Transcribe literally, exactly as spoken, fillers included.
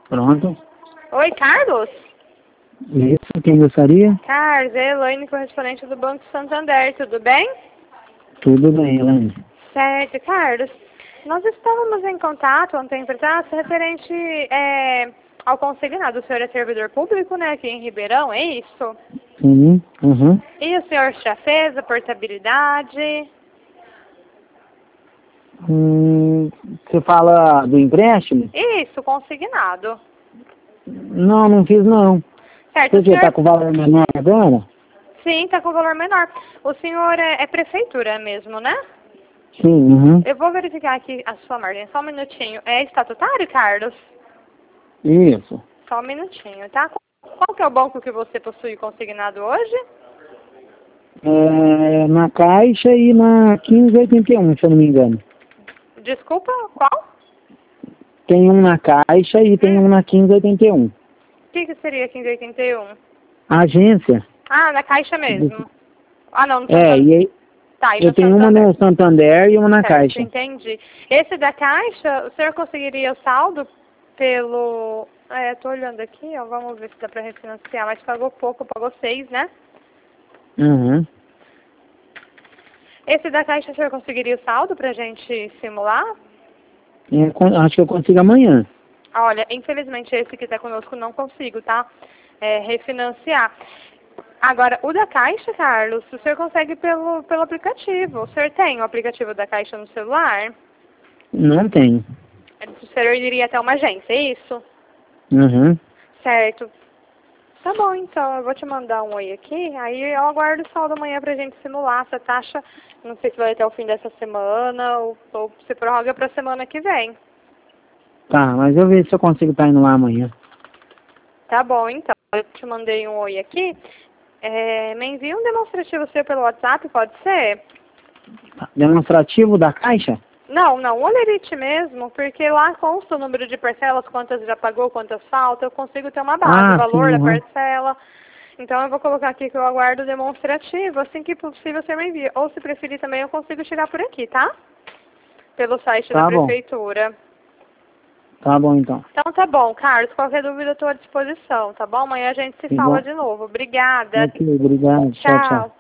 Pronto. Oi, Carlos? Isso, quem gostaria? Carlos, é Elaine, correspondente do Banco Santander, tudo bem? Tudo bem, Elaine. Certo, Carlos. Nós estávamos em contato ontem atrás referente é, ao consignado. O senhor é servidor público, né, aqui em Ribeirão, é isso? Sim, uhum. E o senhor já fez a portabilidade? Hum, você fala do empréstimo? Isso, consignado. Não, não fiz não. Certo, Por o quê? senhor... Tá com valor menor agora? Sim, está com valor menor. O senhor é, é prefeitura mesmo, né? Sim, uhum. Eu vou verificar aqui a sua margem, só um minutinho. É estatutário, Carlos? Isso. Só um minutinho, tá? Qual que é o banco que você possui consignado hoje? É, na Caixa e na quinze oitenta e um, se eu não me engano. Desculpa, qual? Tem um na Caixa e tem Hum. um na quinze oitenta e um. O que, que seria quinze oitenta e um? Agência? Ah, na Caixa mesmo. Ah, não, no É, Santander. e aí Tá, e eu no tenho uma Santander. no Santander e uma na Certo, Caixa. entendi. Esse da Caixa, o senhor conseguiria o saldo pelo... É, tô olhando aqui, ó, vamos ver se dá pra refinanciar, mas pagou pouco, pagou seis, né? Uhum. Esse da Caixa, o senhor conseguiria o saldo pra gente simular? É, con- acho que eu consigo amanhã. Olha, infelizmente esse que está conosco não consigo, tá? É, refinanciar. Agora, o da Caixa, Carlos, o senhor consegue pelo, pelo aplicativo. O senhor tem o aplicativo da Caixa no celular? Não tenho. O senhor iria até uma agência, é isso? Uhum. Certo. Tá bom, então, eu vou te mandar um oi aqui, aí eu aguardo o saldo amanhã pra gente simular essa taxa. Não sei se vai até o fim dessa semana ou, ou se prorroga pra semana que vem. Tá, mas eu vejo se eu consigo estar indo lá amanhã. Tá bom, então. Eu te mandei um oi aqui. É, me envia um demonstrativo seu pelo WhatsApp, pode ser? Demonstrativo da Caixa? Não, não, o Olerite mesmo, porque lá consta o número de parcelas, quantas já pagou, quantas faltam, eu consigo ter uma base, o Ah, sim, valor da uhum. parcela. Então eu vou colocar aqui que eu aguardo o demonstrativo, assim que possível você me envia. Ou se preferir também eu consigo tirar por aqui, tá? Pelo site da Tá bom. prefeitura. Tá bom, então. Então tá bom, Carlos, qualquer dúvida eu estou à disposição, tá bom? Amanhã a gente se fala Igual. de novo. Obrigada. Ok, obrigado. Tchau, tchau. Tchau.